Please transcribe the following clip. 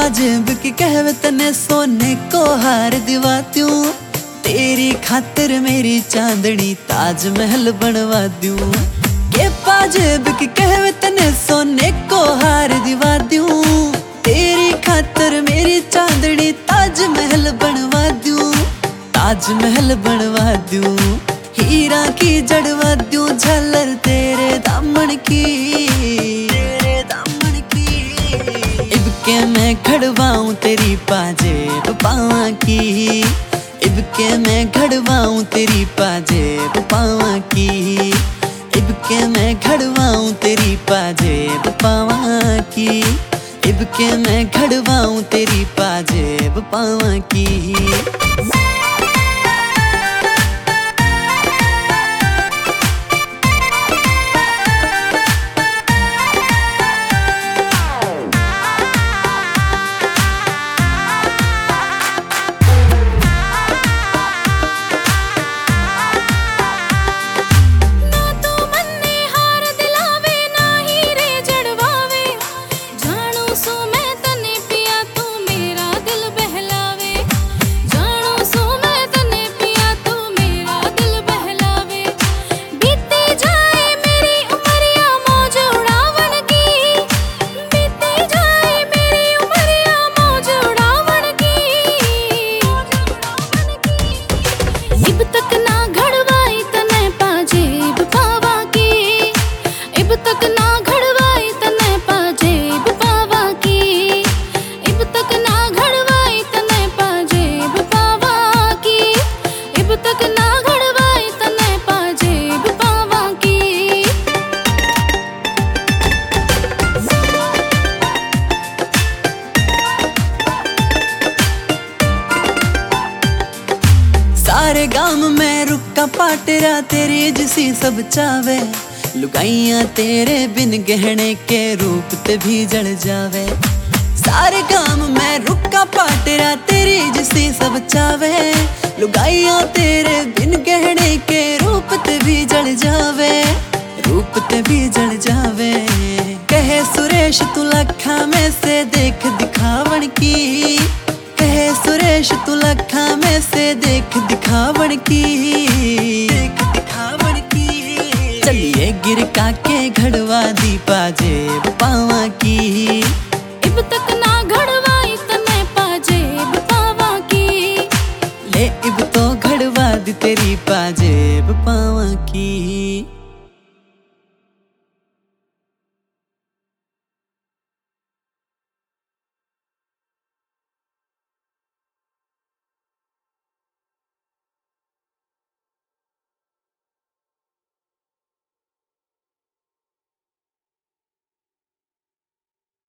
पाजेब की कहवे तने सोने को हार दिवा दूं, तेरी खातिर मेरी चांदनी ताजमहल बनवा दूं। के पाजेब की कहवे तने सोने को हार दिवा दूं, तेरी खातिर मेरी चांदनी ताजमहल बनवा दूं, ताजमहल बनवा दूं। हीरा की जड़वा दूं झालर तेरे दामन की, तेरे दामन की। इबके मैं घड़वाऊं तेरी पाजेब पावा की, इबके मैं घड़वाऊं तेरी पाजेब पावा की, इबके मैं घड़वाऊं तेरी पाजेब पावा की, इबके मैं घड़वाऊं तेरी पाजेब पावा की। सारे गांव में रुक्का पाटरा तेरी जिसी सब चावे, लुगाइयां तेरे बिन गहने के रूप ते भी जल जावे। सारे गांव में रुक्का पाटरा तेरी जिसी सब चावे, लुगाइयां तेरे बिन गहने के रूप ते भी जल जावे, रूप ते भी जल जावे। कहे सुरेश तू लखा में से देख दिखावन की, कहे सुरेश तू लखा में से देख दिखावन की, देख दिखावन की। चलिए गिर काके घड़वा दी पाजेब पावा की, इब तक ना घड़वाई तने पाजेब पावा की, ले इब तो घड़वा दी तेरी पाजेब पावा की।